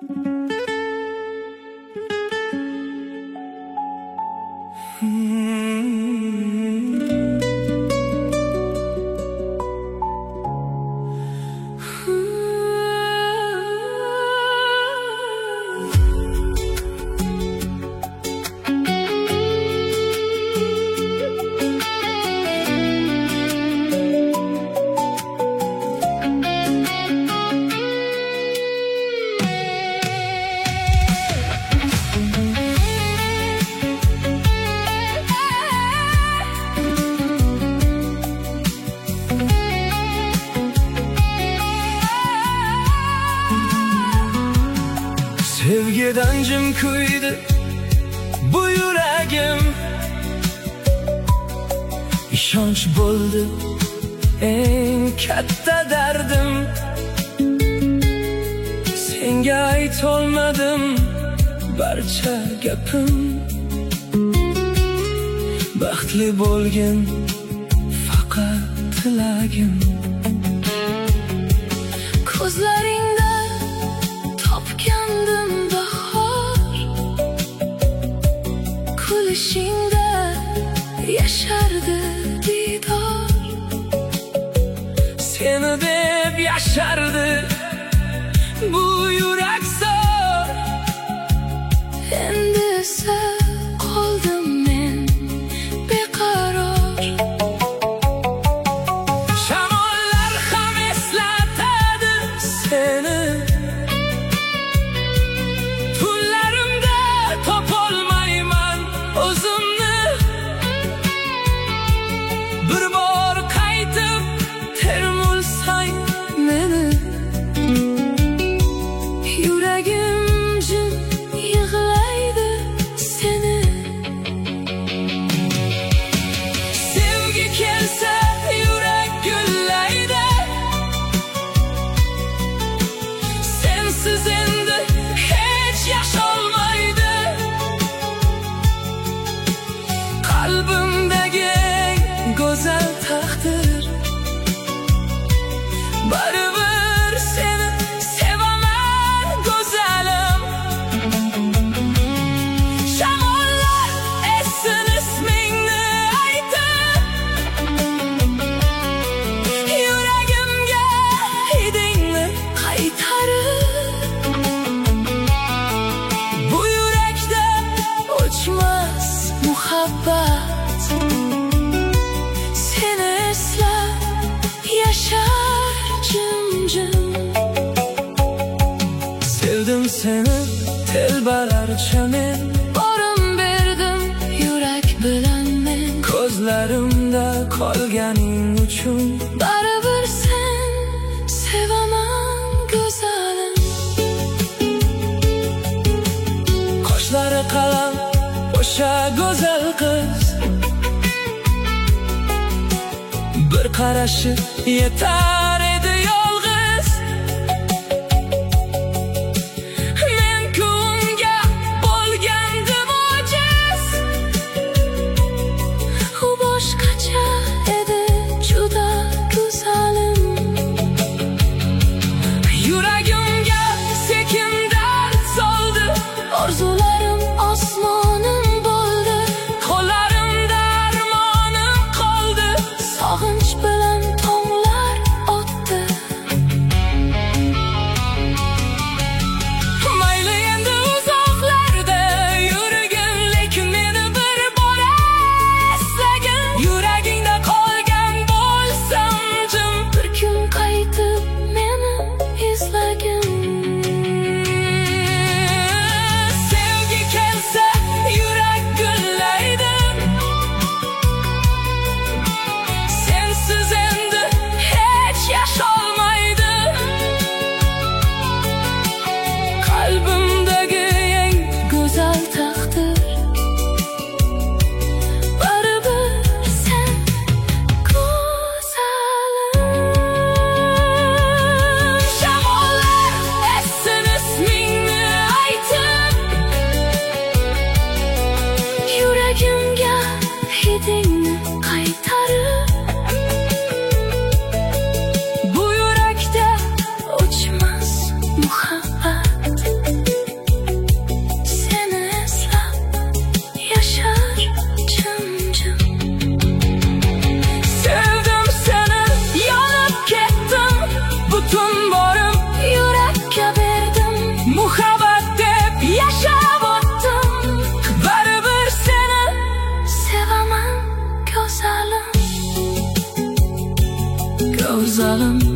Sevgidan jim kuydi bu yuragim, ishonch bo'ldi eng katta dardim. Senga aytolmadim barcha gapim, baxtli bo'lgin faqat tilagim. Ko'zlaringda topgandim bahor, kulishingda yashardi didor. Seni deb yashardi bu yurak zor. Endi esa qoldim men beqaror. Shamollar ham eslatadi seni, tunlarimda topolmayman o'zimni. Bir bor qaytib termulsang meni, Yuragim jim yig'laydi seni. sevgi kelsa yurak gullaydi. Sensiz endi hech yasholmaydi. Qalbimdagi eng go'zal taqdir, baribir seni sevaman go'zalim. Shamollar essin ismingni aytib, yuragimga hidingni qaytarib. Bu yurakda o'chmas muhabbat, Seni eslab yashar jim-jim. sevdim seni telbalarcha men. Borim berdim yurak bilan men. Ko'zlarimda qolganing uchun Baribir sen sevaman go'zalim. qoshlari qalam o'sha go'zal qiz, bir qarashi yetar edi yolg'iz. Men unga bo'lgandim ojiz, U boshqacha edi juda go'zalim. yuragimga sekin dard soldi. Orzularim osmonim bo'ldi. Qo'llarimda armonim qoldi. Sog'inch bilan tonglar go'zalim